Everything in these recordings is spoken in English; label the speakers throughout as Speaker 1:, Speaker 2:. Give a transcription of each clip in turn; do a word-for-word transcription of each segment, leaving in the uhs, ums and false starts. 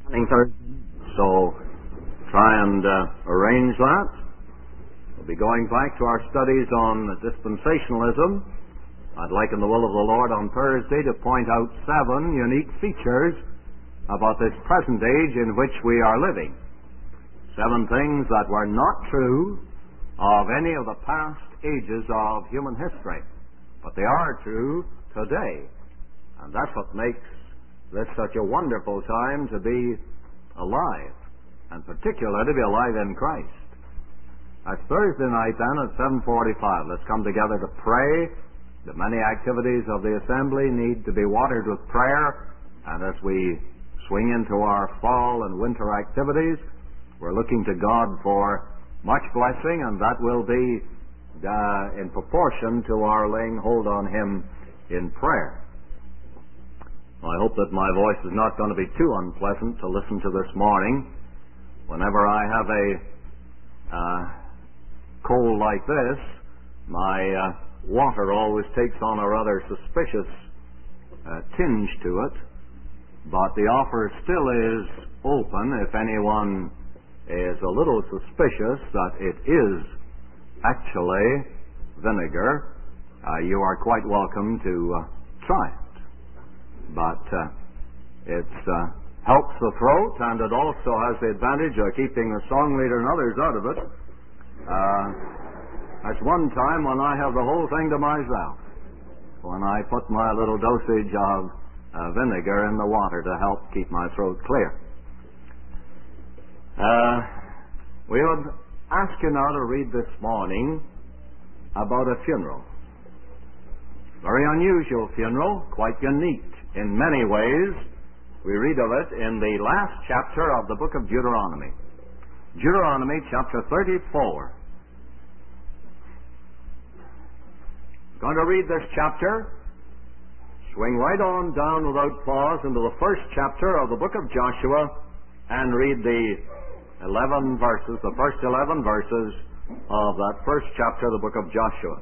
Speaker 1: coming Thursday. So try and uh, arrange that. We'll be going back to our studies on dispensationalism. I'd like, in the will of the Lord, on Thursday to point out seven unique features about this present age in which we are living. Seven things that were not true of any of the past ages of human history, but they are true today. And that's what makes this such a wonderful time to be alive, and particularly to be alive in Christ. That's Thursday night then at seven forty-five. Let's come together to pray. The many activities of the assembly need to be watered with prayer, and as we swing into our fall and winter activities, we're looking to God for much blessing, and that will be uh, in proportion to our laying hold on Him in prayer. I hope that my voice is not going to be too unpleasant to listen to this morning. Whenever I have a uh, cold like this, my uh, water always takes on a rather suspicious uh, tinge to it, but the offer still is open if anyone is a little suspicious that it is actually vinegar. Uh, you are quite welcome to uh, try it. But uh, it uh, helps the throat, and it also has the advantage of keeping the song leader and others out of it. Uh, that's one time when I have the whole thing to myself, when I put my little dosage of uh, vinegar in the water to help keep my throat clear. Uh, we would ask you now to read this morning about a funeral. Very unusual funeral, quite unique in many ways. We read of it in the last chapter of the book of Deuteronomy. Deuteronomy chapter thirty-four. I'm going to read this chapter, swing right on down without pause into the first chapter of the book of Joshua, and read the eleven verses, the first eleven verses of that first chapter of the book of Joshua.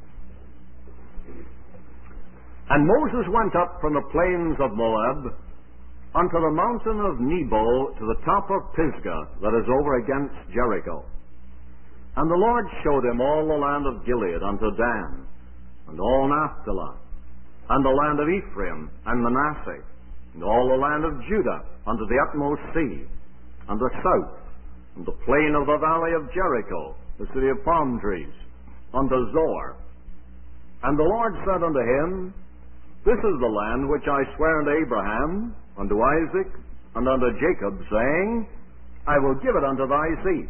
Speaker 1: And Moses went up from the plains of Moab unto the mountain of Nebo to the top of Pisgah that is over against Jericho. And the Lord showed him all the land of Gilead unto Dan, and all Naphtali, and the land of Ephraim and Manasseh, and all the land of Judah unto the utmost sea, and the south, and the plain of the valley of Jericho, the city of palm trees, unto Zoar. And the Lord said unto him, This is the land which I swear unto Abraham, unto Isaac, and unto Jacob, saying, I will give it unto thy seed.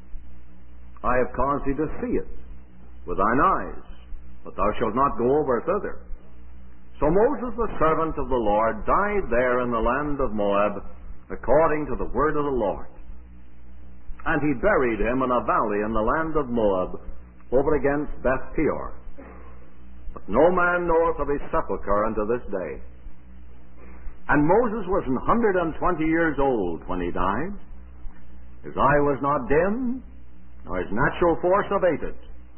Speaker 1: I have caused thee to see it with thine eyes, but thou shalt not go over thither. So Moses, the servant of the Lord, died there in the land of Moab, according to the word of the Lord. And he buried him in a valley in the land of Moab, over against Beth Peor. But no man knoweth of his sepulchre unto this day. And Moses was an hundred and twenty years old when he died. His eye was not dim, nor his natural force abated.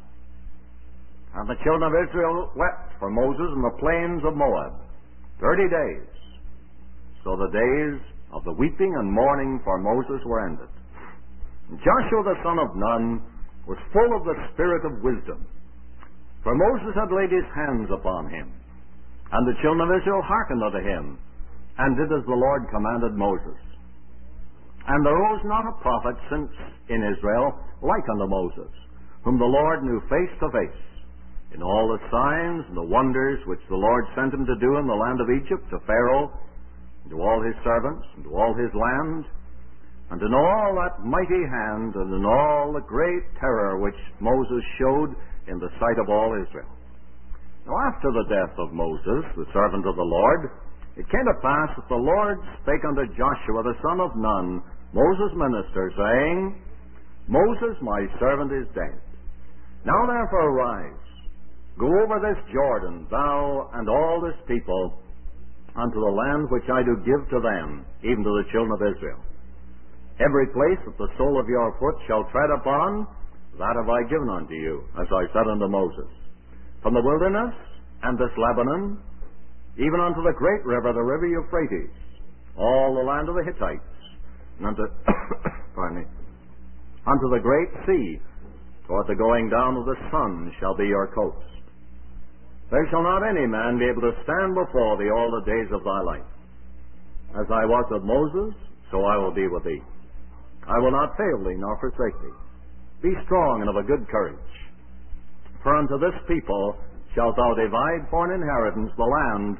Speaker 1: And the children of Israel wept for Moses in the plains of Moab thirty days. So the days of the weeping and mourning for Moses were ended. And Joshua the son of Nun was full of the spirit of wisdom, for Moses had laid his hands upon him. And the children of Israel hearkened unto him, and did as the Lord commanded Moses. And there arose not a prophet since in Israel like unto Moses, whom the Lord knew face to face, in all the signs and the wonders which the Lord sent him to do in the land of Egypt, to Pharaoh, and to all his servants, and to all his land, and in all that mighty hand, and in all the great terror which Moses showed in the sight of all Israel. Now after the death of Moses, the servant of the Lord, it came to pass that the Lord spake unto Joshua the son of Nun, Moses' minister, saying, Moses my servant is dead. Now therefore arise, go over this Jordan, thou and all this people, unto the land which I do give to them, even to the children of Israel. Every place that the sole of your foot shall tread upon, that have I given unto you, as I said unto Moses. From the wilderness and this Lebanon, even unto the great river, the river Euphrates, all the land of the Hittites, unto, pardon me, unto the great sea, toward the going down of the sun shall be your coast. There shall not any man be able to stand before thee all the days of thy life. As I was with Moses, so I will be with thee. I will not fail thee nor forsake thee. Be strong and of a good courage. For unto this people shalt thou divide for an inheritance the land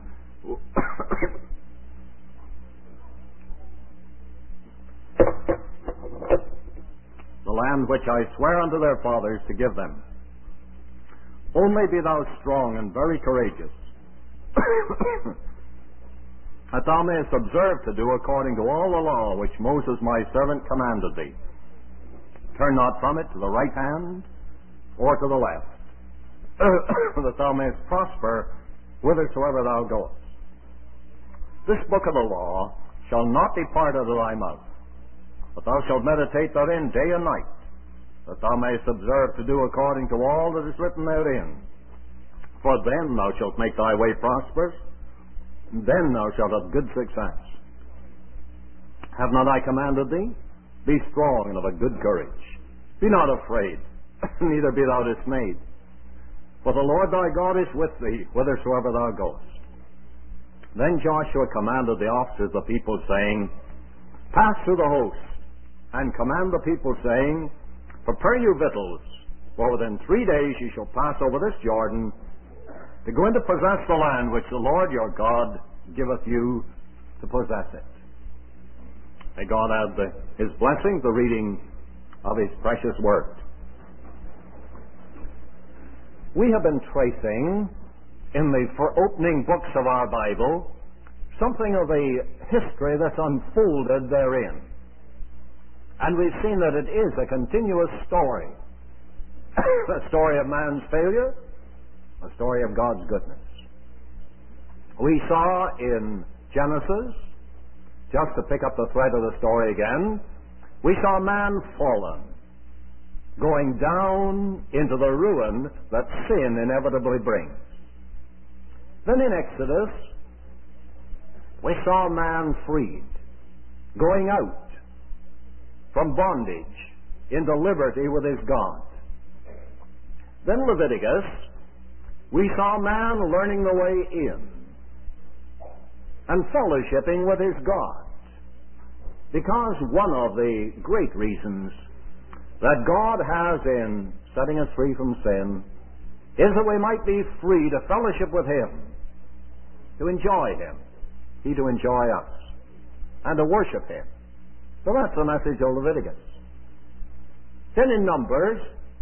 Speaker 1: the land which I swear unto their fathers to give them. Only be thou strong and very courageous, that thou mayest observe to do according to all the law which Moses my servant commanded thee. Turn not from it to the right hand or to the left, that thou mayest prosper whithersoever thou goest. This book of the law shall not depart out of thy mouth, but thou shalt meditate therein day and night, that thou mayest observe to do according to all that is written therein. For then thou shalt make thy way prosperous, and then thou shalt have good success. Have not I commanded thee? Be strong and of a good courage. Be not afraid, neither be thou dismayed. For the Lord thy God is with thee, whithersoever thou goest. Then Joshua commanded the officers of the people, saying, Pass through the host, and command the people, saying, Prepare you victuals, for within three days ye shall pass over this Jordan, to go in to possess the land which the Lord your God giveth you to possess it. May God add the, His blessing, the reading of His precious word. We have been tracing in the opening books of our Bible something of the history that's unfolded therein. And we've seen that it is a continuous story. A story of man's failure, a story of God's goodness. We saw in Genesis, just to pick up the thread of the story again, we saw man fallen, going down into the ruin that sin inevitably brings. Then in Exodus, we saw man freed, going out from bondage into liberty with his God. Then Leviticus, we saw man learning the way in and fellowshipping with his God. Because one of the great reasons that God has in setting us free from sin is that we might be free to fellowship with Him, to enjoy Him, He to enjoy us, and to worship Him. So that's the message of Leviticus. Then in Numbers,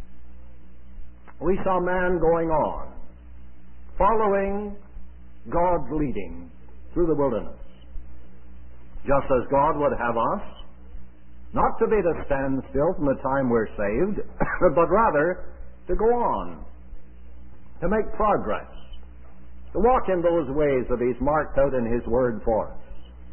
Speaker 1: we saw man going on, following God's leading through the wilderness, just as God would have us, not to be to stand still from the time we're saved, but rather to go on, to make progress, to walk in those ways that He's marked out in His Word for us.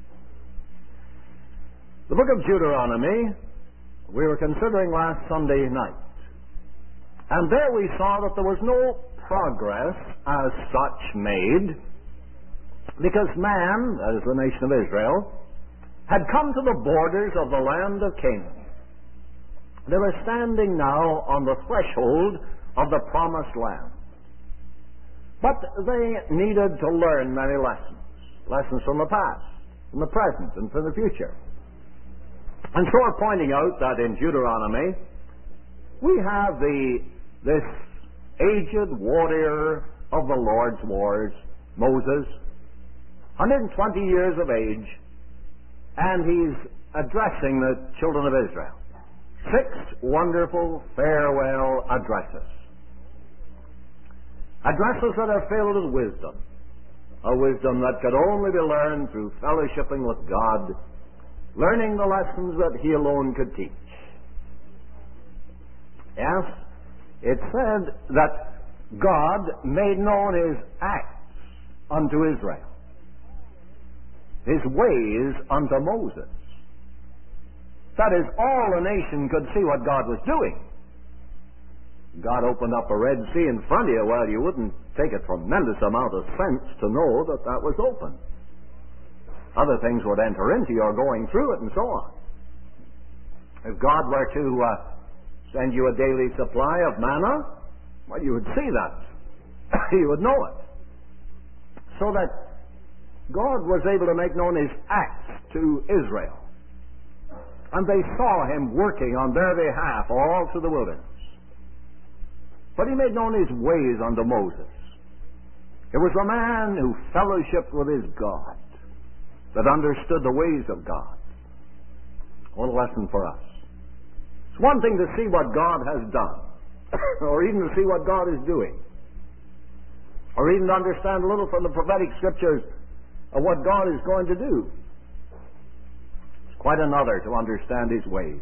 Speaker 1: The book of Deuteronomy we were considering last Sunday night. And there we saw that there was no progress as such made, because man, that is the nation of Israel, had come to the borders of the land of Canaan. They were standing now on the threshold of the promised land. But they needed to learn many lessons. Lessons from the past, from the present, and from the future. And so we're pointing out that in Deuteronomy, we have the this aged warrior of the Lord's wars, Moses, one hundred twenty years of age, and he's addressing the children of Israel. Six wonderful farewell addresses. Addresses that are filled with wisdom. A wisdom that could only be learned through fellowshipping with God, learning the lessons that He alone could teach. Yes, it said that God made known His acts unto Israel, His ways unto Moses. That is, all the nation could see what God was doing. God opened up a Red Sea in front of you. Well, you wouldn't take a tremendous amount of sense to know that that was open. Other things would enter into your going through it and so on. If God were to uh, send you a daily supply of manna, well, you would see that. You would know it. So that God was able to make known His acts to Israel. And they saw Him working on their behalf all through the wilderness. But He made known His ways unto Moses. It was a man who fellowshiped with his God, that understood the ways of God. What a lesson for us. It's one thing to see what God has done, or even to see what God is doing, or even to understand a little from the prophetic scriptures of what God is going to do. It's quite another to understand His ways.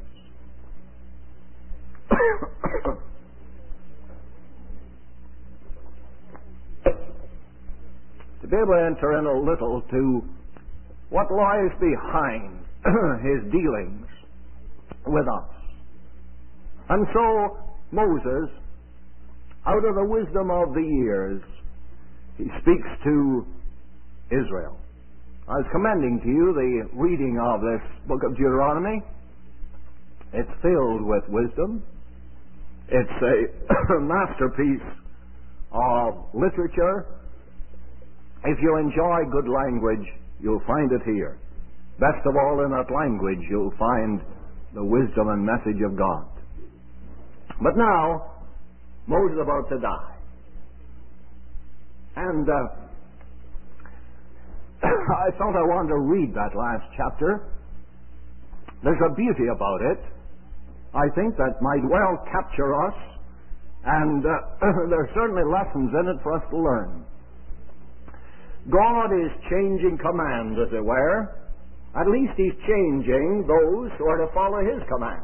Speaker 1: To be able to enter in a little to what lies behind His dealings with us. And so, Moses, out of the wisdom of the years, he speaks to Israel. I was commending to you the reading of this book of Deuteronomy. It's filled with wisdom. It's a masterpiece of literature. If you enjoy good language, you'll find it here. Best of all, in that language, you'll find the wisdom and message of God. But now, Moses is about to die. And uh, I thought I wanted to read that last chapter. There's a beauty about it, I think, that might well capture us. And uh, there are certainly lessons in it for us to learn. God is changing commands, as it were. At least He's changing those who are to follow His commands.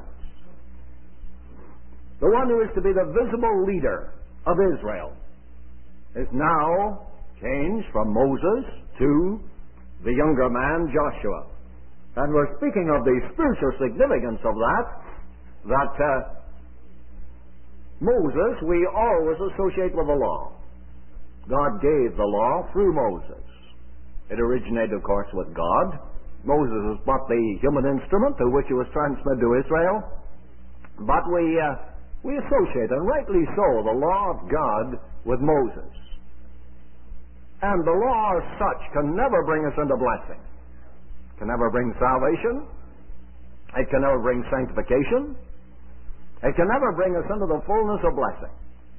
Speaker 1: The one who is to be the visible leader of Israel is now changed from Moses to the younger man, Joshua. And we're speaking of the spiritual significance of that, that uh, Moses we always associate with the law. God gave the law through Moses. It originated, of course, with God. Moses was but the human instrument through which it was transmitted to Israel. But we, uh, we associate, and rightly so, the law of God with Moses. And the law as such can never bring us into blessing. It can never bring salvation. It can never bring sanctification. It can never bring us into the fullness of blessing.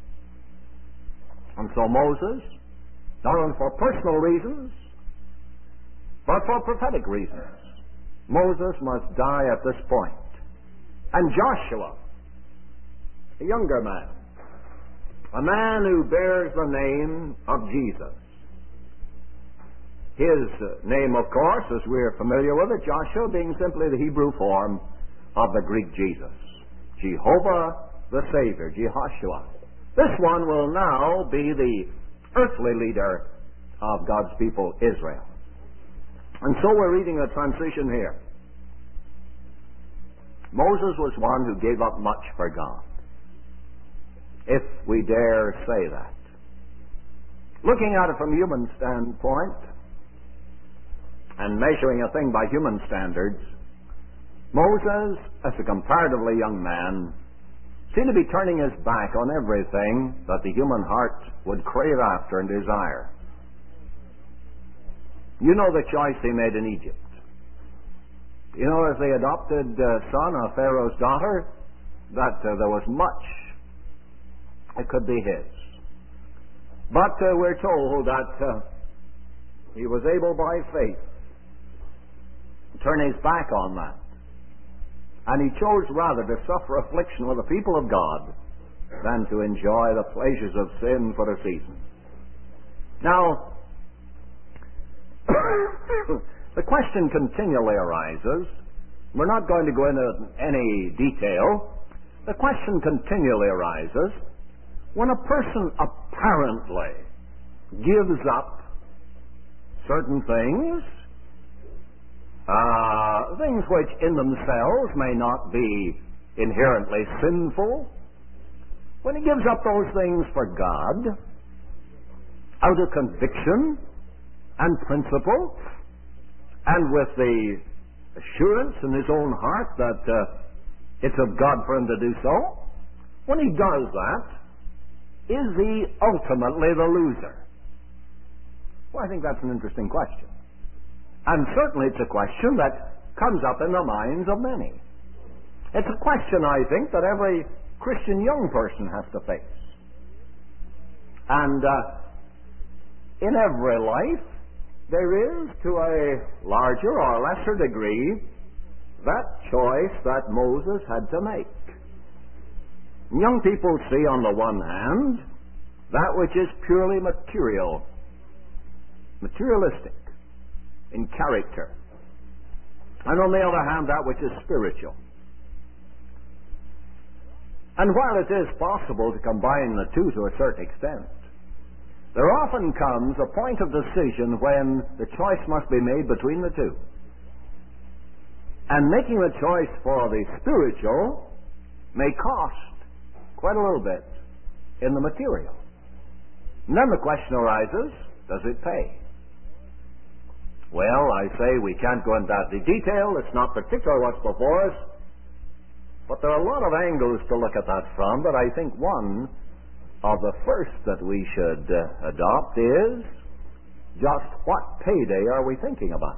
Speaker 1: And so Moses, not only for personal reasons, but for prophetic reasons, Moses must die at this point. And Joshua, a younger man, a man who bears the name of Jesus. His name, of course, as we're familiar with it, Joshua, being simply the Hebrew form of the Greek Jesus. Jehovah the Savior, Jehoshua. This one will now be the earthly leader of God's people, Israel. And so we're reading a transition here. Moses was one who gave up much for God, if we dare say that. Looking at it from a human standpoint, and measuring a thing by human standards, Moses, as a comparatively young man, seemed to be turning his back on everything that the human heart would crave after and desire. You know the choice he made in Egypt. You know, as the adopted uh, son of Pharaoh's daughter, that uh, there was much that could be his. But uh, we're told that uh, he was able by faith to turn his back on that. And he chose rather to suffer affliction with the people of God than to enjoy the pleasures of sin for a season. Now, the question continually arises. We're not going to go into any detail. The question continually arises when a person apparently gives up certain things, Uh, things which in themselves may not be inherently sinful, when he gives up those things for God, out of conviction and principle, and with the assurance in his own heart that uh, it's of God for him to do so. When he does that, is he ultimately the loser? Well, I think that's an interesting question. And certainly it's a question that comes up in the minds of many. It's a question, I think, that every Christian young person has to face. And uh, in every life, there is, to a larger or lesser degree, that choice that Moses had to make. Young people see, on the one hand, that which is purely material, materialistic in character, and on the other hand, that which is spiritual. And while it is possible to combine the two to a certain extent, there often comes a point of decision when the choice must be made between the two. And making the choice for the spiritual may cost quite a little bit in the material. And then the question arises, does it pay? Well, I say we can't go into that detail. It's not particular what's before us. But there are a lot of angles to look at that from, but I think one of the first that we should uh, adopt is just what payday are we thinking about?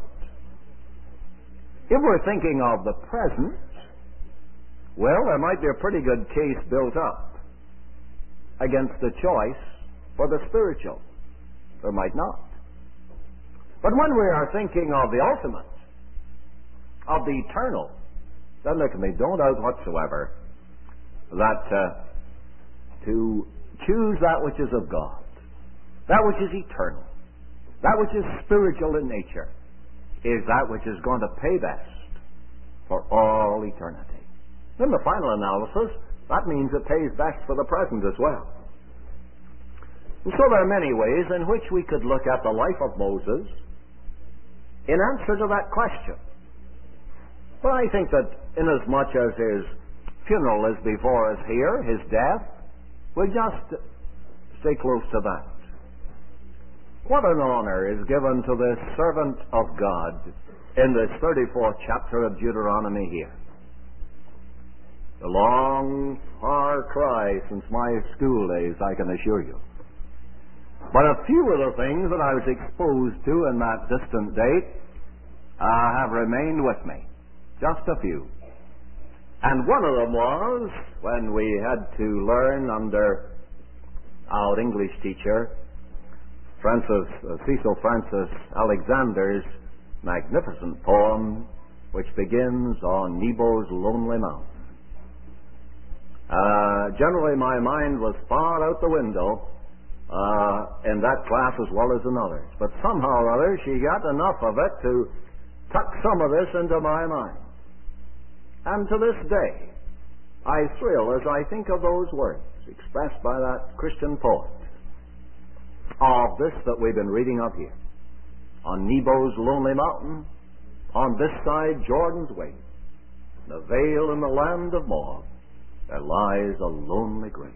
Speaker 1: If we're thinking of the present, well, there might be a pretty good case built up against the choice for the spiritual. There might not. But when we are thinking of the ultimate, of the eternal, then there can be no doubt whatsoever that uh, to choose that which is of God, that which is eternal, that which is spiritual in nature, is that which is going to pay best for all eternity. In the final analysis, that means it pays best for the present as well. And so there are many ways in which we could look at the life of Moses in answer to that question. But I think that inasmuch as his funeral is before us here, his death, we'll just stay close to that. What an honor is given to this servant of God in this thirty-fourth chapter of Deuteronomy here. A long, far cry since my school days, I can assure you. But a few of the things that I was exposed to in that distant date uh, have remained with me. Just a few. And one of them was when we had to learn under our English teacher, Francis, uh, Cecil Francis Alexander's magnificent poem, which begins on Nebo's lonely mountain. Uh, generally, my mind was far out the window uh, in that class as well as in others. But somehow or other, she got enough of it to tuck some of this into my mind. And to this day, I thrill as I think of those words expressed by that Christian poet of this that we've been reading of here. On Nebo's lonely mountain, on this side Jordan's wave, in the vale in the land of Moab, there lies a lonely grave.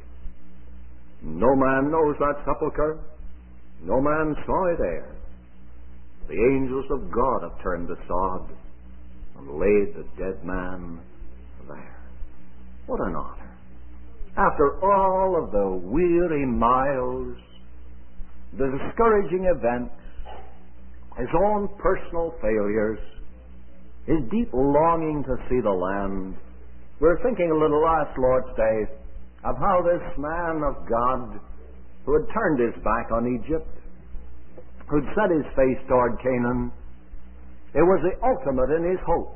Speaker 1: No man knows that sepulchre, no man saw it ere. The angels of God have turned the sod and laid the dead man there. What an honor. After all of the weary miles, the discouraging events, his own personal failures, his deep longing to see the land, we're thinking a little last Lord's Day of how this man of God, who had turned his back on Egypt, who'd set his face toward Canaan, it was the ultimate in his hopes.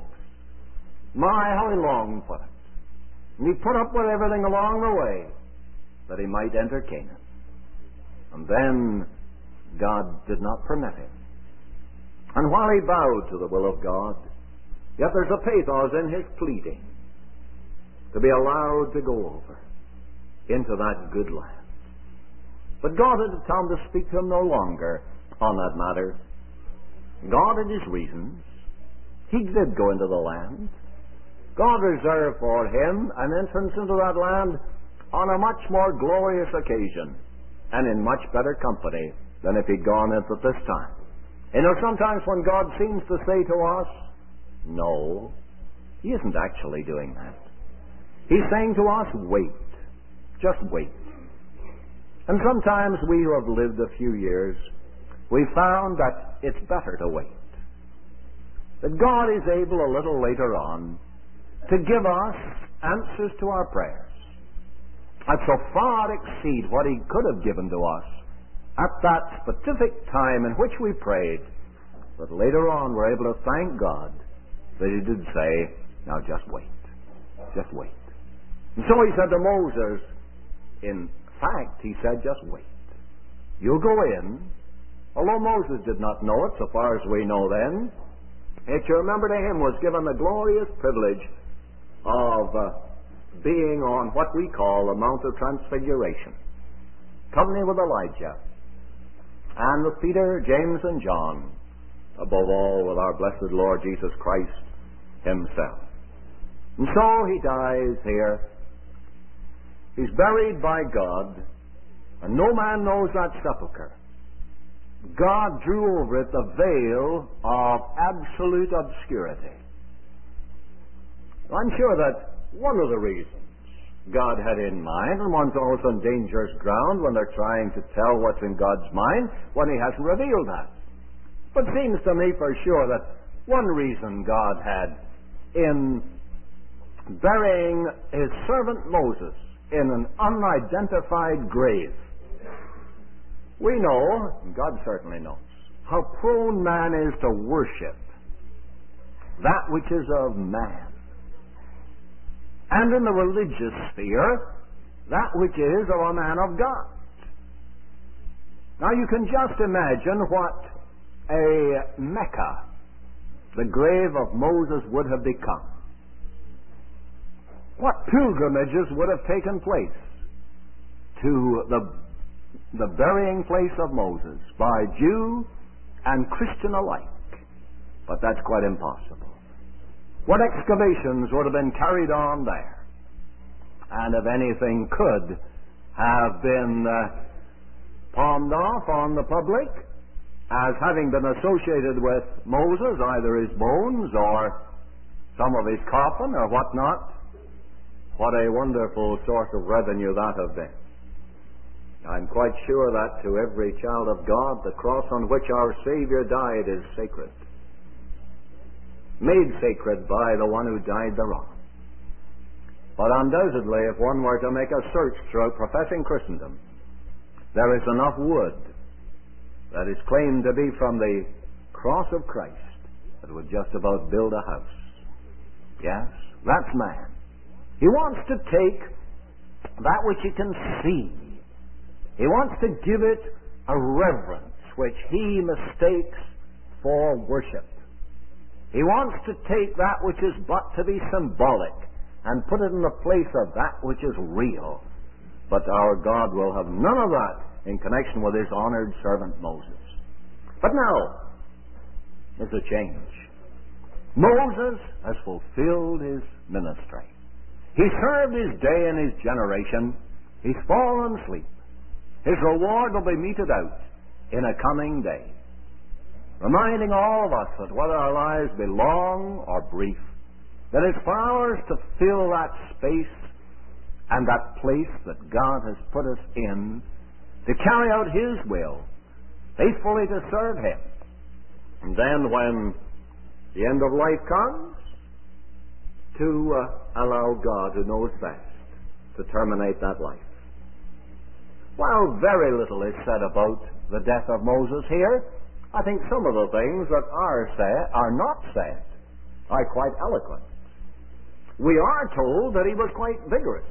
Speaker 1: My, how he longed for it. And he put up with everything along the way that he might enter Canaan. And then God did not permit him. And while he bowed to the will of God, yet there's a pathos in his pleading to be allowed to go over into that good land. But God had come to speak to him no longer on that matter. God had his reasons. He did go into the land. God reserved for him an entrance into that land on a much more glorious occasion and in much better company than if he'd gone in at this time. You know, sometimes when God seems to say to us, no, he isn't actually doing that. He's saying to us, wait. Just wait. And sometimes we who have lived a few years, we found that it's better to wait. That God is able a little later on to give us answers to our prayers that so far exceed what He could have given to us at that specific time in which we prayed. But later on we're able to thank God that He did say, now just wait. Just wait. And so He said to Moses, in fact, He said, just wait. You'll go in. Although Moses did not know it, so far as we know then, yet you remember to him was given the glorious privilege of uh, being on what we call the Mount of Transfiguration, company with Elijah, and with Peter, James, and John, above all with our blessed Lord Jesus Christ Himself. And so He dies here. He's buried by God, and no man knows that sepulchre. God drew over it the veil of absolute obscurity. I'm sure that one of the reasons God had in mind, and one's always on dangerous ground when they're trying to tell what's in God's mind when He hasn't revealed that. But it seems to me for sure that one reason God had in burying His servant Moses in an unidentified grave. We know, and God certainly knows, how prone man is to worship that which is of man. And in the religious sphere, that which is of a man of God. Now you can just imagine what a Mecca, the grave of Moses, would have become. What pilgrimages would have taken place to the the burying place of Moses by Jew and Christian alike. But that's quite impossible. What excavations would have been carried on there? And if anything could have been uh, palmed off on the public as having been associated with Moses, either his bones or some of his coffin or whatnot, what a wonderful source of revenue that have been. I'm quite sure that to every child of God, the cross on which our Savior died is sacred. Made sacred by the one who died thereon. But undoubtedly, if one were to make a search throughout professing Christendom, there is enough wood that is claimed to be from the cross of Christ that would just about build a house. Yes, that's man. He wants to take that which he can see. He wants to give it a reverence which he mistakes for worship. He wants to take that which is but to be symbolic and put it in the place of that which is real. But our God will have none of that in connection with His honored servant Moses. But now, there's a change. Moses has fulfilled his ministry. He served his day and his generation. He's fallen asleep. His reward will be meted out in a coming day. Reminding all of us that whether our lives be long or brief, that it's for ours to fill that space and that place that God has put us in to carry out His will, faithfully to serve Him. And then when the end of life comes, to uh, allow God, who knows best, to terminate that life. While very little is said about the death of Moses here, I think some of the things that are said, are not said, are quite eloquent. We are told that he was quite vigorous,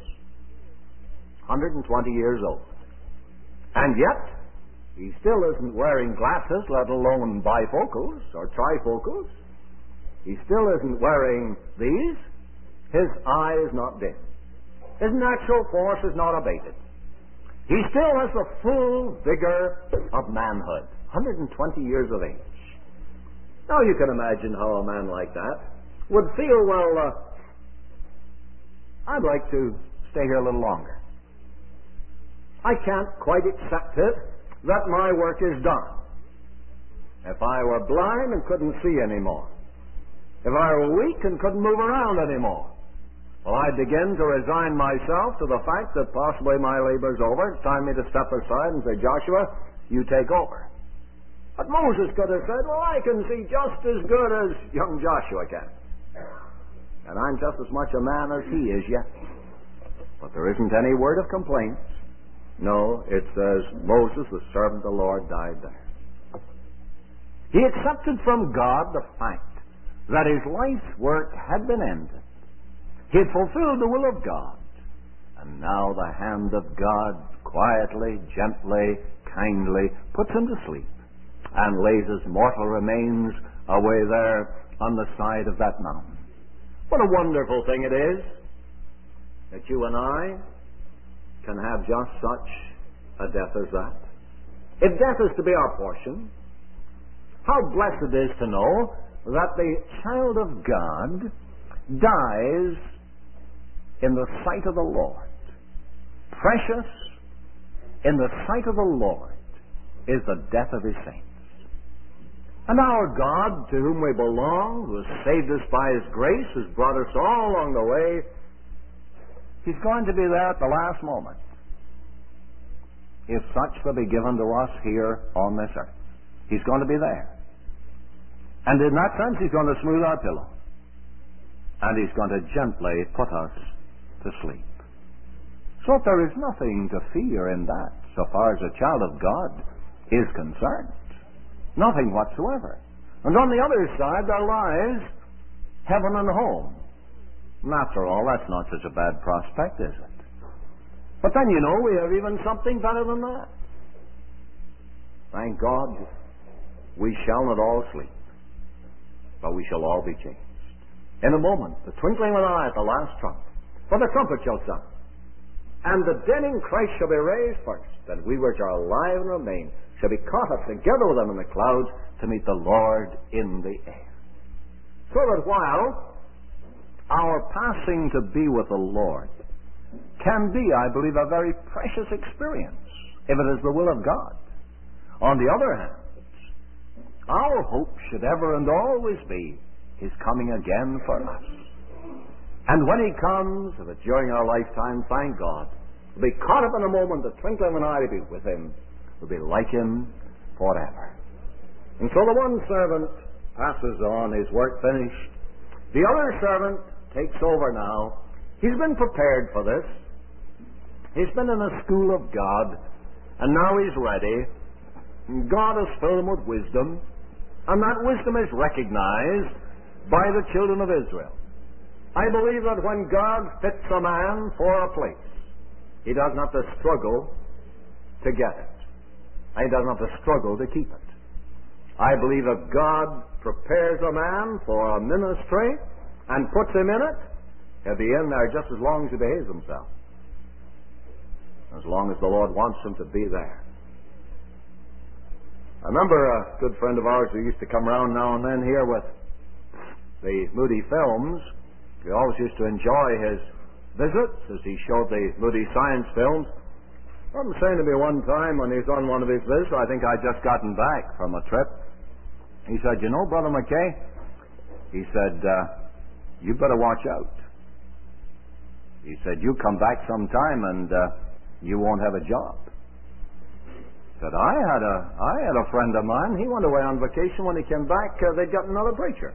Speaker 1: one hundred twenty years old. And yet, he still isn't wearing glasses, let alone bifocals or trifocals. He still isn't wearing these. His eye is not dim. His natural force is not abated. He still has the full vigor of manhood, one hundred twenty years of age. Now you can imagine how a man like that would feel, well, uh, I'd like to stay here a little longer. I can't quite accept it that my work is done. If I were blind and couldn't see anymore, if I were weak and couldn't move around anymore, Well, I begin to resign myself to the fact that possibly my labor's over. It's time for me to step aside and say, Joshua, you take over. But Moses could have said, well, I can see just as good as young Joshua can. And I'm just as much a man as he is yet. But there isn't any word of complaint. No, it says, Moses, the servant of the Lord, died there. He accepted from God the fact that his life's work had been ended. He had fulfilled the will of God. And now the hand of God quietly, gently, kindly puts him to sleep and lays his mortal remains away there on the side of that mountain. What a wonderful thing it is that you and I can have just such a death as that. If death is to be our portion, how blessed it is to know that the child of God dies in the sight of the Lord. Precious in the sight of the Lord is the death of his saints. And our God, to whom we belong, who has saved us by his grace, has brought us all along the way, he's going to be there at the last moment, if such will be given to us here on this earth. He's going to be there. And in that sense, he's going to smooth our pillow. And he's going to gently put us to sleep. So there is nothing to fear in that, so far as a child of God is concerned. Nothing whatsoever. And on the other side, there lies heaven and home. And after all, that's not such a bad prospect, is it? But then, you know, we have even something better than that. Thank God, we shall not all sleep, but we shall all be changed. In a moment, the twinkling of an eye at the last trump, for the trumpet shall sound, and the dead in Christ shall be raised first, that we which are alive and remain shall be caught up together with them in the clouds to meet the Lord in the air. So that while our passing to be with the Lord can be, I believe, a very precious experience, if it is the will of God. On the other hand, our hope should ever and always be his coming again for us. And when he comes, if it's during our lifetime, thank God, we'll be caught up in a moment, the twinkling of an eye to be with him. We'll be like him forever. And so the one servant passes on, his work finished. The other servant takes over now. He's been prepared for this. He's been in a school of God, and now he's ready. God has filled him with wisdom, and that wisdom is recognized by the children of Israel. I believe that when God fits a man for a place, he doesn't have to struggle to get it. He doesn't have to struggle to keep it. I believe if God prepares a man for a ministry and puts him in it, he'll be in there just as long as he behaves himself. As long as the Lord wants him to be there. I remember a good friend of ours who used to come around now and then here with the Moody films. We always used to enjoy his visits as he showed the Moody science films. I was saying to me one time when he was on one of his visits, I think I'd just gotten back from a trip, he said, you know, Brother McKay, he said, uh, you better watch out. He said, you come back sometime and uh, you won't have a job. He said, I had a I had a friend of mine, he went away on vacation. When he came back, uh, they'd got another preacher.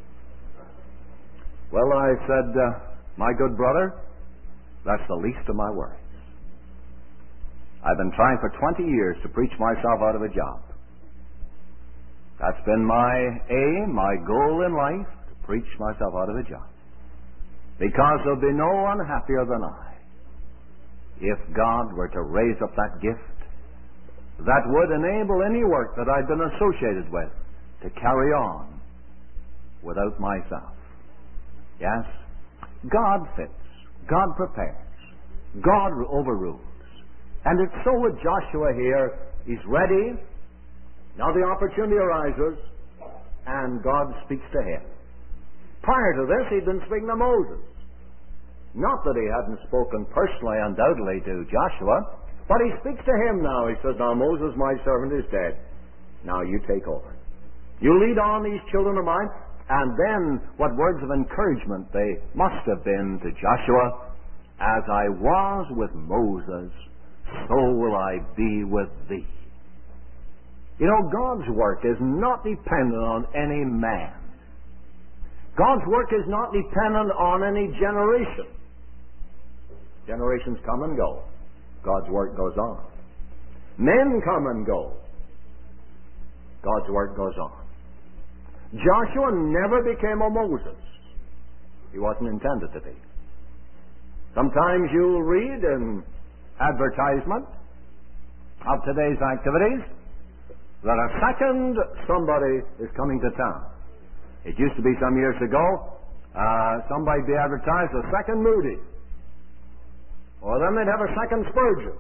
Speaker 1: Well, I said, uh, my good brother, that's the least of my worries. I've been trying for twenty years to preach myself out of a job. That's been my aim, my goal in life, to preach myself out of a job. Because there'll be no one happier than I if God were to raise up that gift that would enable any work that I'd been associated with to carry on without myself. Yes, God fits, God prepares, God overrules. And it's so with Joshua here. He's ready. Now the opportunity arises, and God speaks to him. Prior to this, he'd been speaking to Moses. Not that he hadn't spoken personally, undoubtedly, to Joshua, but he speaks to him now. He says, now Moses, my servant, is dead. Now you take over. You lead on these children of mine, And then what words of encouragement they must have been to Joshua. As I was with Moses, so will I be with thee. You know, God's work is not dependent on any man. God's work is not dependent on any generation. Generations come and go. God's work goes on. Men come and go. God's work goes on. Joshua never became a Moses. He wasn't intended to be. Sometimes you'll read an advertisement of today's activities that a second somebody is coming to town. It used to be some years ago, uh, somebody be advertised a second Moody. Or then they'd have a second Spurgeon.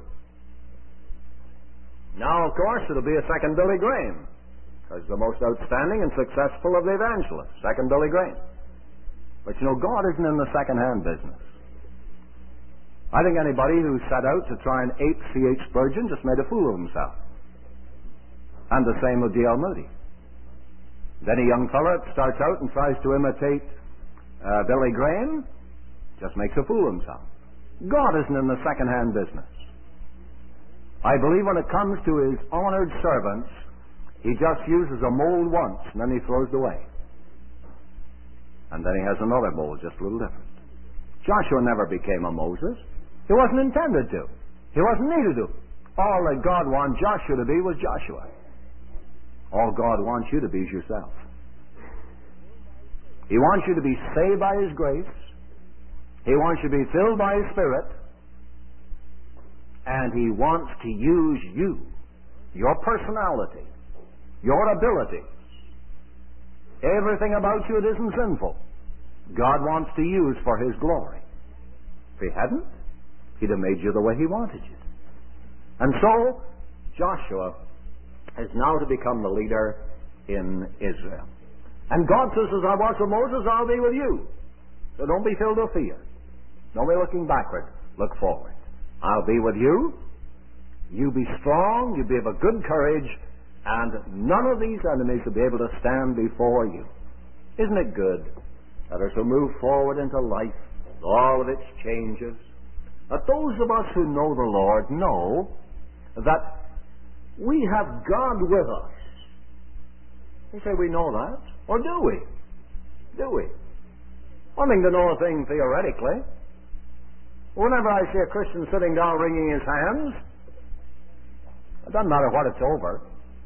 Speaker 1: Now, of course, it'll be a second Billy Graham, because the most outstanding and successful of the evangelists, second Billy Graham. But you know, God isn't in the second-hand business. I think anybody who set out to try and ape C H Spurgeon just made a fool of himself. And the same with D L Moody. Then a young fellow starts out and tries to imitate uh, Billy Graham, just makes a fool of himself. God isn't in the second-hand business. I believe when it comes to His honored servants, He just uses a mold once, and then He throws it away. And then He has another mold, just a little different. Joshua never became a Moses. He wasn't intended to. He wasn't needed to. All that God wanted Joshua to be was Joshua. All God wants you to be is yourself. He wants you to be saved by His grace. He wants you to be filled by His Spirit. And He wants to use you, your personality, your abilities. Everything about you that isn't sinful, God wants to use for His glory. If He hadn't, He'd have made you the way He wanted you. And so, Joshua is now to become the leader in Israel. And God says, as I was with Moses, I'll be with you. So don't be filled with fear. Don't be looking backward. Look forward. I'll be with you. You be strong. You be of a good courage. And none of these enemies will be able to stand before you. Isn't it good that as we move forward into life, all of its changes, that those of us who know the Lord know that we have God with us. You say, we know that? Or do we? Do we? One thing to know a thing theoretically. Whenever I see a Christian sitting down wringing his hands, it doesn't matter what it's over.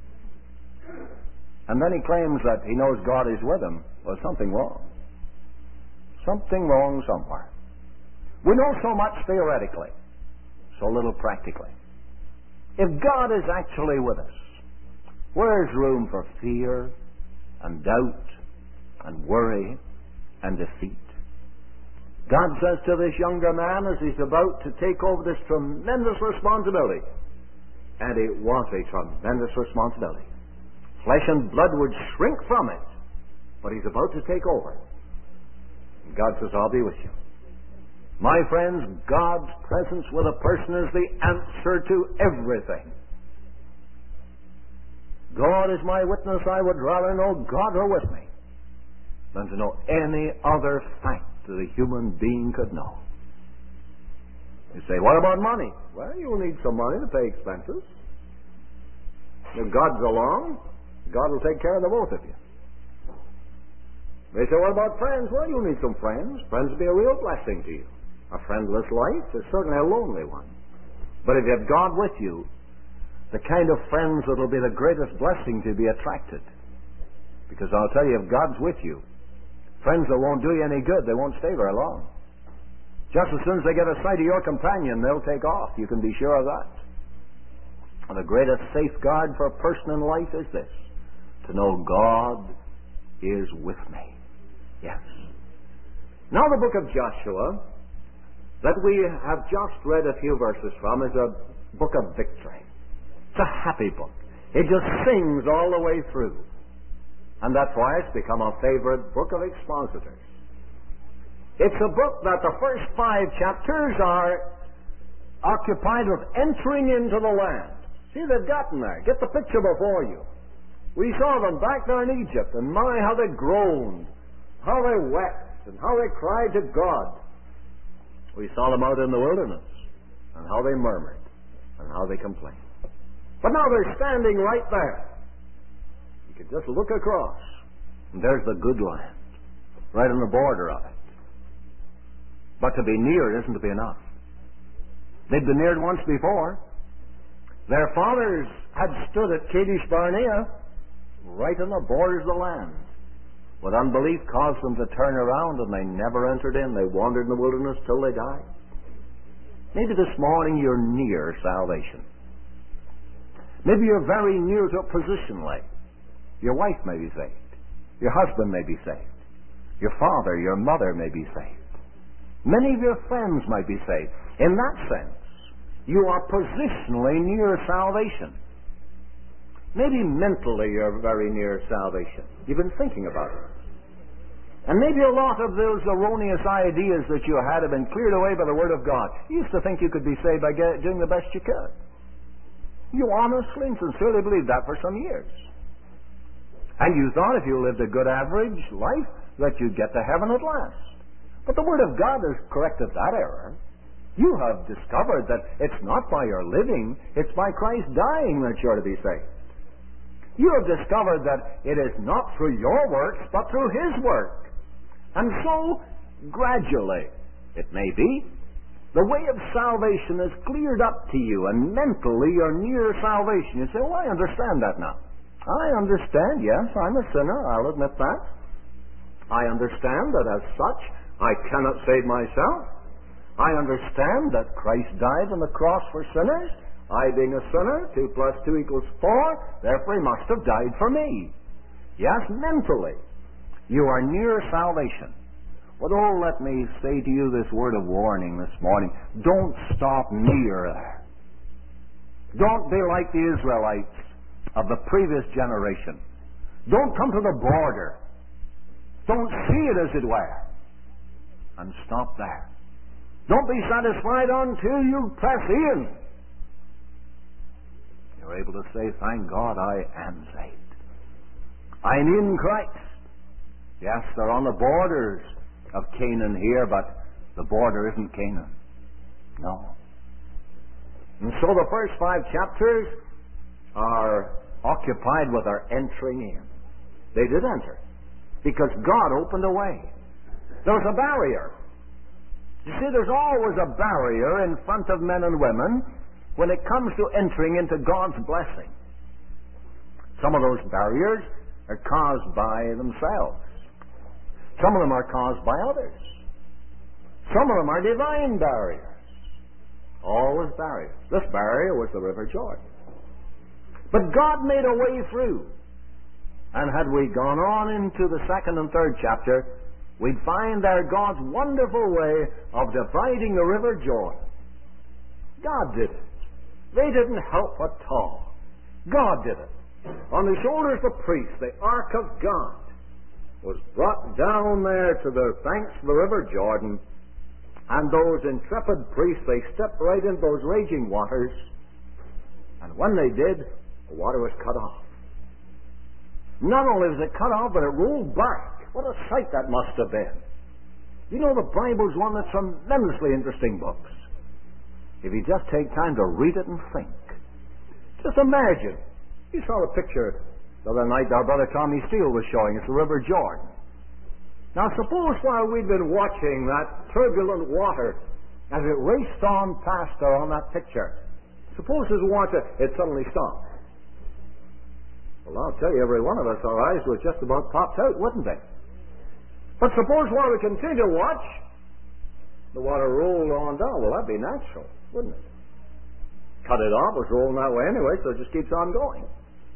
Speaker 1: And then he claims that he knows God is with him. Well, something wrong. Something wrong somewhere. We know so much theoretically, so little practically. If God is actually with us, where's room for fear and doubt and worry and defeat? God says to this younger man as he's about to take over this tremendous responsibility, and it was a tremendous responsibility. Flesh and blood would shrink from it, but he's about to take over. And God says, I'll be with you. My friends, God's presence with a person is the answer to everything. God is my witness, I would rather know God were with me than to know any other fact that a human being could know. You say, what about money? Well, you'll need some money to pay expenses. If God's along, God will take care of the both of you. They say, what about friends? Well, you'll need some friends. Friends will be a real blessing to you. A friendless life is certainly a lonely one. But if you have God with you, the kind of friends that will be the greatest blessing to be attracted. Because I'll tell you, if God's with you, friends that won't do you any good, they won't stay very long. Just as soon as they get a sight of your companion, they'll take off. You can be sure of that. And the greatest safeguard for a person in life is this: to know God is with me. Yes. Now the book of Joshua that we have just read a few verses from is a book of victory. It's a happy book. It just sings all the way through. And that's why it's become a favorite book of expositors. It's a book that the first five chapters are occupied with entering into the land. See, they've gotten there. Get the picture before you. We saw them back there in Egypt, and my, how they groaned, how they wept, and how they cried to God. We saw them out in the wilderness, and how they murmured, and how they complained. But now they're standing right there. You can just look across, and there's the good land, right on the border of it. But to be near isn't to be enough. They'd been near once before. Their fathers had stood at Kadesh Barnea, right on the borders of the land. But unbelief caused them to turn around, and they never entered in. They wandered in the wilderness till they died. Maybe this morning you're near salvation. Maybe you're very near to it positionally. Your wife may be saved. Your husband may be saved. Your father, your mother may be saved. Many of your friends might be saved. In that sense, you are positionally near salvation. Maybe mentally you're very near salvation. You've been thinking about it. And maybe a lot of those erroneous ideas that you had have been cleared away by the Word of God. You used to think you could be saved by get, doing the best you could. You honestly and sincerely believed that for some years. And you thought if you lived a good average life that you'd get to heaven at last. But the Word of God has corrected that error. You have discovered that it's not by your living, it's by Christ dying that you're to be saved. You have discovered that it is not through your works, but through His work. And so, gradually, it may be, the way of salvation is cleared up to you, and mentally you're near salvation. You say, well, I understand that now. I understand, yes, I'm a sinner, I'll admit that. I understand that as such, I cannot save myself. I understand that Christ died on the cross for sinners. I, being a sinner, two plus two equals four, therefore He must have died for me. Yes, mentally, you are near salvation. But oh, let me say to you this word of warning this morning. Don't stop near there. Don't be like the Israelites of the previous generation. Don't come to the border. Don't see it, as it were, and stop there. Don't be satisfied until you press in. You're able to say, thank God I am saved. I'm in Christ. Yes, they're on the borders of Canaan here, but the border isn't Canaan. No. And so the first five chapters are occupied with our entering in. They did enter, because God opened a way. There was a barrier. You see, there's always a barrier in front of men and women when it comes to entering into God's blessing. Some of those barriers are caused by themselves. Some of them are caused by others. Some of them are divine barriers. Always barriers. This barrier was the River Jordan. But God made a way through. And had we gone on into the second and third chapter, we'd find there God's wonderful way of dividing the River Jordan. God did it. They didn't help at all. God did it. On the shoulders of the priest, the Ark of God was brought down there to the banks of the River Jordan, and those intrepid priests, they stepped right into those raging waters, and when they did, the water was cut off. Not only was it cut off, but it rolled back. What a sight that must have been. You know, the Bible's one of tremendously interesting books, if you just take time to read it and think. Just imagine. You saw the picture the other night our brother Tommy Steele was showing us, the River Jordan. Now suppose while we'd been watching that turbulent water as it raced on past her on that picture, suppose as water it suddenly stopped. Well, I'll tell you, every one of us, our eyes would just about popped out, wouldn't they? But suppose while we continue to watch, the water rolled on down. Well, that'd be natural, wouldn't it? Cut it off, it was rolling that way anyway, so it just keeps on going.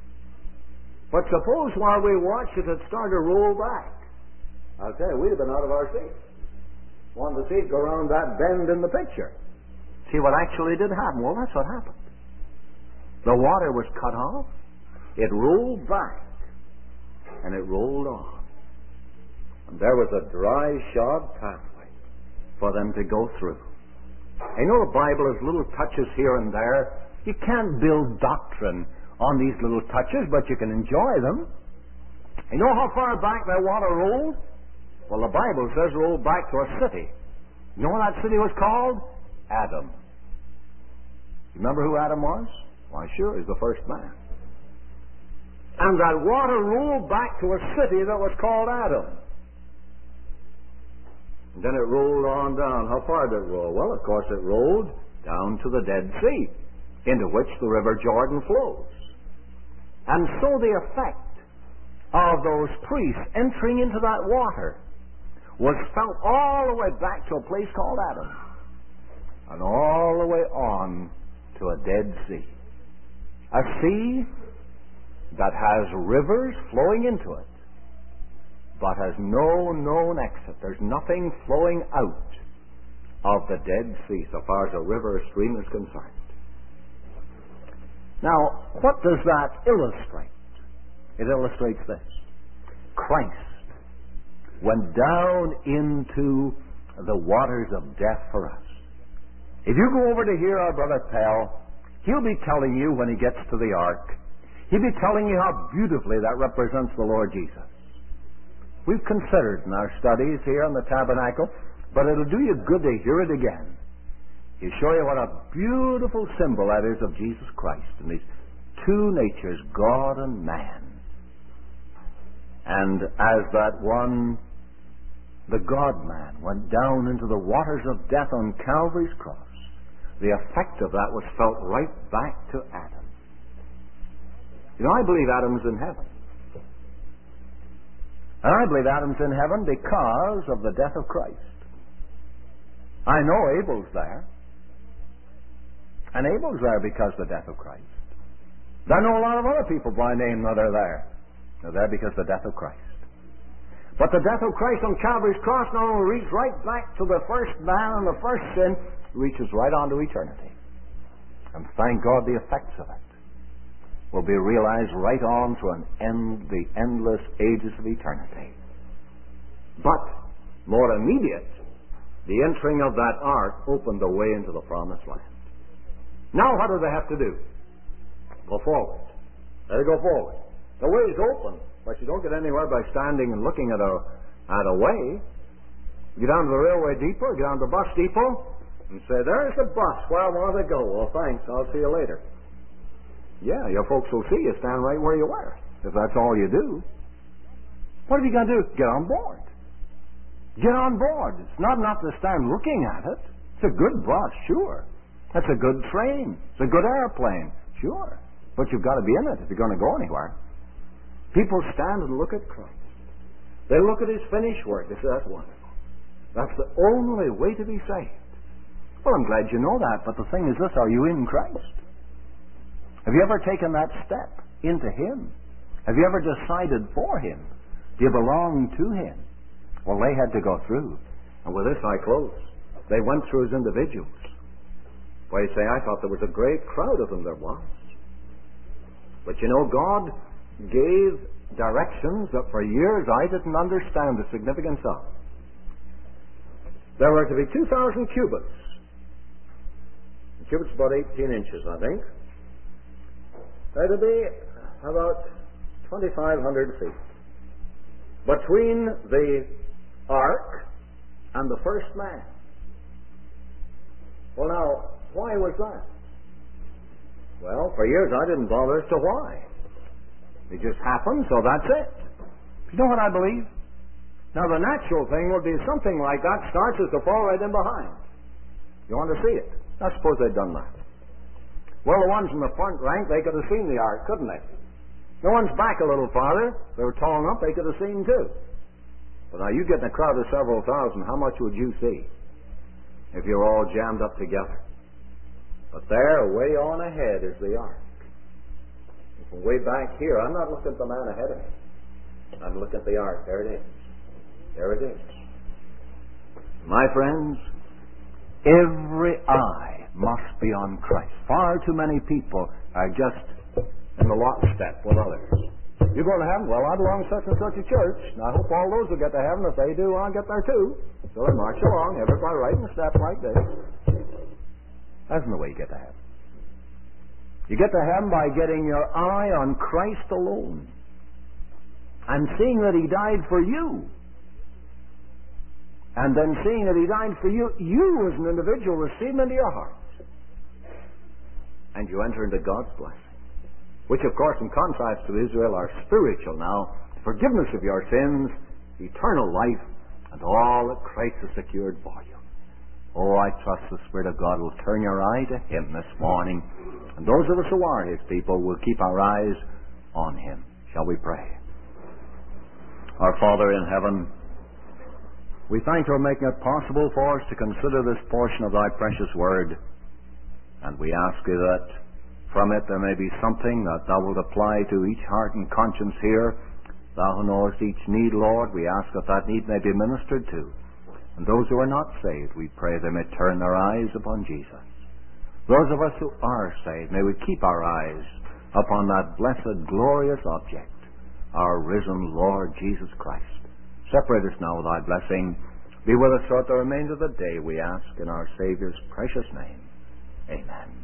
Speaker 1: But suppose while we watch it had started to roll back. I'll tell you, we'd have been out of our seats. Wanted to see it go around that bend in the picture. See what actually did happen. Well, that's what happened. The water was cut off, it rolled back, and it rolled on. And there was a dry shod pathway for them to go through. I know the Bible has little touches here and there. You can't build doctrine
Speaker 2: on these little touches, but you can enjoy them. You know how far back that water rolled? Well, the Bible says rolled back to a city. You know what that city was called? Adam. You remember who Adam was? Why, sure, he's the first man. And that water rolled back to a city that was called Adam. And then it rolled on down. How far did it roll? Well, of course, it rolled down to the Dead Sea, into which the River Jordan flows. And so the effect of those priests entering into that water was felt all the way back to a place called Adam, and all the way on to a Dead Sea. A sea that has rivers flowing into it, but has no known exit. There's nothing flowing out of the Dead Sea so far as a river or stream is concerned. Now, what does that illustrate? It illustrates this. Christ went down into the waters of death for us. If you go over to hear our brother Pell, he'll be telling you when he gets to the ark, he'll be telling you how beautifully that represents the Lord Jesus. We've considered in our studies here on the tabernacle, but it'll do you good to hear it again. He'll show you what a beautiful symbol that is of Jesus Christ and these two natures, God and man. And as that one, the God-man, went down into the waters of death on Calvary's cross, the effect of that was felt right back to Adam. You know, I believe Adam's in heaven. And I believe Adam's in heaven because of the death of Christ. I know Abel's there. And Abel's there because of the death of Christ. I know a lot of other people by name that are there. They're there because of the death of Christ. But the death of Christ on Calvary's cross not only reached right back to the first man and the first sin, it reaches right on to eternity. And thank God the effects of it will be realized right on to an end, the endless ages of eternity. But, more immediate, the entering of that ark opened the way into the promised land. Now what do they have to do? Go forward. They go forward. The way is open, but you don't get anywhere by standing and looking at a at a way. You get down to the railway depot, get down to the bus depot, and say, "There's the bus. Where I want to go." "Well, thanks. I'll see you later." Yeah, your folks will see you stand right where you were, if that's all you do. What have you got to do? Get on board. Get on board. It's not enough to stand looking at it. It's a good bus, sure. That's a good train. It's a good airplane, sure. But you've got to be in it if you're going to go anywhere. People stand and look at Christ. They look at His finished work. They say, "That's wonderful. That's the only way to be saved." Well, I'm glad you know that, but the thing is this, are you in Christ? Have you ever taken that step into Him? Have you ever decided for Him? Do you belong to Him? Well, they had to go through. And with this I close. They went through as individuals. Why, you say, I thought there was a great crowd of them. There was. But you know, God gave directions that for years I didn't understand the significance of. There were to be two thousand cubits. The cubit's about eighteen inches, I think. There to be about twenty-five hundred feet between the ark and the first man. Well, now, why was that? Well, for years I didn't bother as to why. It just happened, so that's it. You know what I believe? Now, the natural thing would be something like that starts as to fall right in behind. You want to see it? I suppose they'd done that. Well, the ones in the front rank, they could have seen the ark, couldn't they? The ones back a little farther, they were tall enough, they could have seen too. But now you get in a crowd of several thousand, how much would you see if you're all jammed up together? But there, way on ahead, is the ark. From way back here, I'm not looking at the man ahead of me. I'm looking at the ark. There it is. There it is. My friends, every eye must be on Christ. Far too many people are just in the lockstep with others. You're going to heaven? Well, I belong to such and such a church, and I hope all those will get to heaven. If they do, I'll get there too. So they march along, everybody right in a step like this. That's not the way you get to heaven. You get to heaven by getting your eye on Christ alone and seeing that He died for you. And then seeing that He died for you, you as an individual receive Him into your heart. And you enter into God's blessing, which of course in contrast to Israel are spiritual now. Forgiveness of your sins, eternal life, and all that Christ has secured for you. Oh, I trust the Spirit of God will turn your eye to Him this morning. And those of us who are His people will keep our eyes on Him. Shall we pray? Our Father in heaven, we thank Thee for making it possible for us to consider this portion of Thy precious Word. And we ask Thee that from it there may be something that Thou wilt apply to each heart and conscience here. Thou who knowest each need, Lord, we ask that that need may be ministered to. And those who are not saved, we pray they may turn their eyes upon Jesus. Those of us who are saved, may we keep our eyes upon that blessed, glorious object, our risen Lord Jesus Christ. Separate us now with Thy blessing. Be with us throughout the remainder of the day, we ask in our Saviour's precious name. Amen.